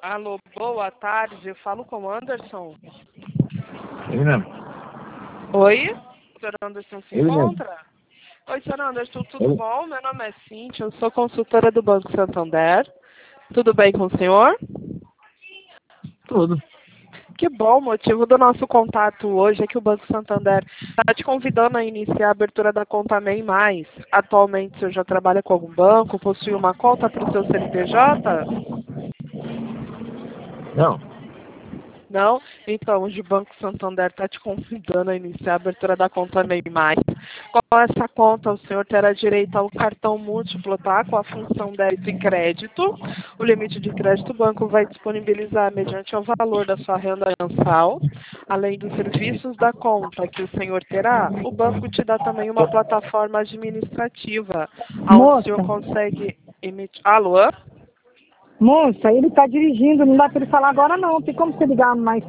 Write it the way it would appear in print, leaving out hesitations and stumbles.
Alô, boa tarde. Eu falo com o Anderson. Ele mesmo. Oi? O senhor Anderson se Ele mesmo. encontra? Oi, senhor Anderson, tudo bom? Meu nome é Cíntia, eu sou consultora do Banco Santander. Tudo bem com o senhor? Tudo. Que bom, o motivo do nosso contato hoje é que o Banco Santander está te convidando a iniciar a abertura da conta MEI+. Atualmente, o senhor já trabalha com algum banco? Possui uma conta para o seu CNPJ? Não. Não? Então, hoje o Banco Santander está te convidando a iniciar a abertura da conta MEI+. Com essa conta, o senhor terá direito ao cartão múltiplo, tá? Com a função débito e crédito. O limite de crédito o banco vai disponibilizar mediante o valor da sua renda mensal. Além dos serviços da conta que o senhor terá, o banco te dá também uma plataforma administrativa, onde o senhor Moça, consegue emitir... Alô? moça, ele está dirigindo, não dá para ele falar agora não. Tem como você ligar mais